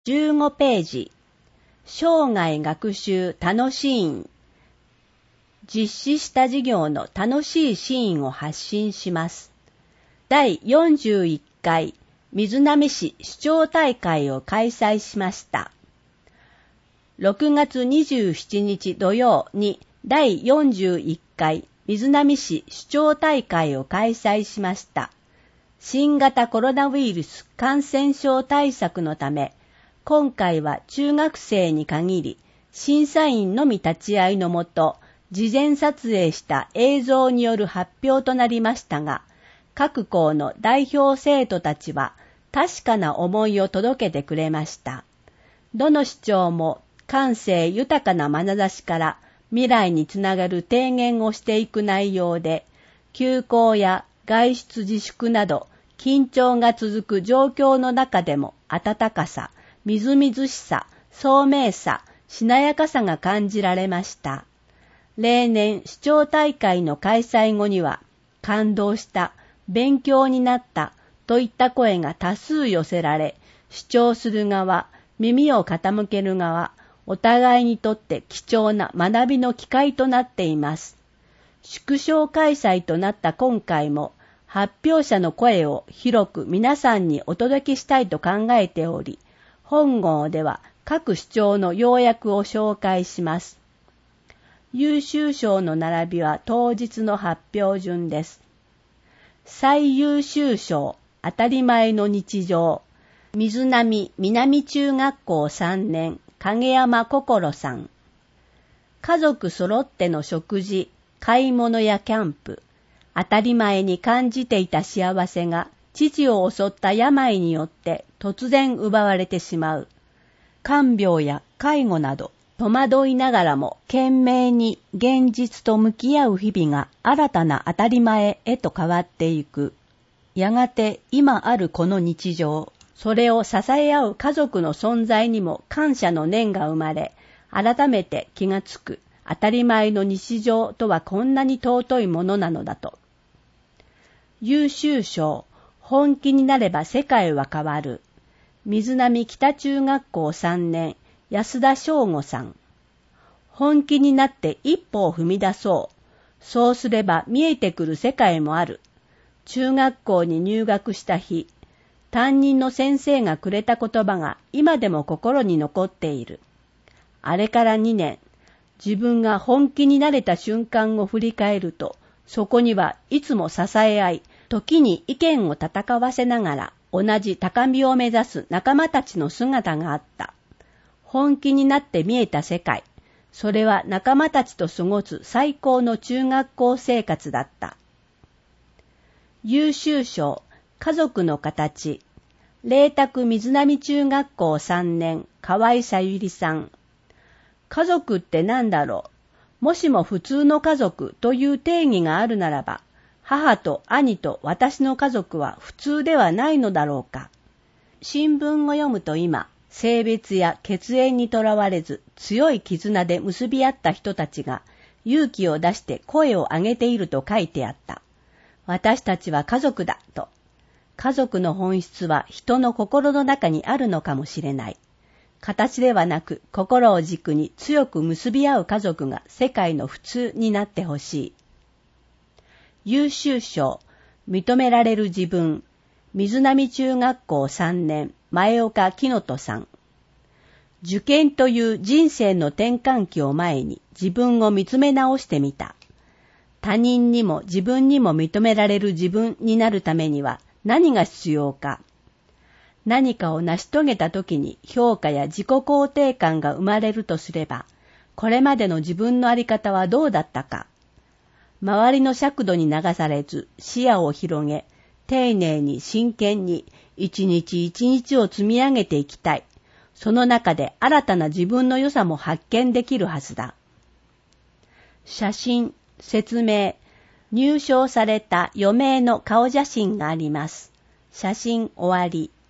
15ページ、生涯学習楽しいん。実施した授業の楽しいシーンを発信します。第41回瑞浪市市長大会を開催しました。6月27日土曜に第41回瑞浪市市長大会を開催しました。新型コロナウイルス感染症対策のため、今回は中学生に限り、審査員のみ立ち会いのもと、事前撮影した映像による発表となりましたが、各校の代表生徒たちは確かな思いを届けてくれました。どの市長も感性豊かな眼差しから未来につながる提言をしていく内容で、休校や外出自粛など緊張が続く状況の中でも温かさ、みずみずしさ、聡明さ、しなやかさが感じられました。例年、市長大会の開催後には、感動した、勉強になった、といった声が多数寄せられ、主張する側、耳を傾ける側、お互いにとって貴重な学びの機会となっています。縮小開催となった今回も、発表者の声を広く皆さんにお届けしたいと考えており、本号では各主張の要約を紹介します。優秀賞の並びは当日の発表順です。最優秀賞、当たり前の日常、瑞浪南中学校3年、影山心さん。家族揃っての食事、買い物やキャンプ、当たり前に感じていた幸せが、父を襲った病によって突然奪われてしまう。看病や介護など戸惑いながらも懸命に現実と向き合う日々が新たな当たり前へと変わっていく。やがて今あるこの日常、それを支え合う家族の存在にも感謝の念が生まれ、改めて気がつく当たり前の日常とはこんなに尊いものなのだと。優秀賞、本気になれば世界は変わる。瑞浪北中学校3年、安田翔吾さん。本気になって一歩を踏み出そう。そうすれば見えてくる世界もある。中学校に入学した日、担任の先生がくれた言葉が今でも心に残っている。あれから2年、自分が本気になれた瞬間を振り返ると、そこにはいつも支え合い、時に意見を戦わせながら同じ高みを目指す仲間たちの姿があった。本気になって見えた世界、それは仲間たちと過ごす最高の中学校生活だった。優秀賞、家族の形、麗澤瑞浪中学校3年、河合さゆりさん。家族って何だろう。もしも普通の家族という定義があるならば、母と兄と私の家族は普通ではないのだろうか。新聞を読むと今、性別や血縁にとらわれず強い絆で結び合った人たちが勇気を出して声を上げていると書いてあった。私たちは家族だと。家族の本質は人の心の中にあるのかもしれない。形ではなく心を軸に強く結び合う家族が世界の普通になってほしい。優秀賞、認められる自分、瑞浪中学校3年、前岡木野人さん。受験という人生の転換期を前に自分を見つめ直してみた。他人にも自分にも認められる自分になるためには何が必要か。何かを成し遂げた時に評価や自己肯定感が生まれるとすれば、これまでの自分の在り方はどうだったか。周りの尺度に流されず視野を広げ、丁寧に真剣に一日一日を積み上げていきたい。その中で新たな自分の良さも発見できるはずだ。写真、説明、入賞された余命の顔写真があります。写真終わり。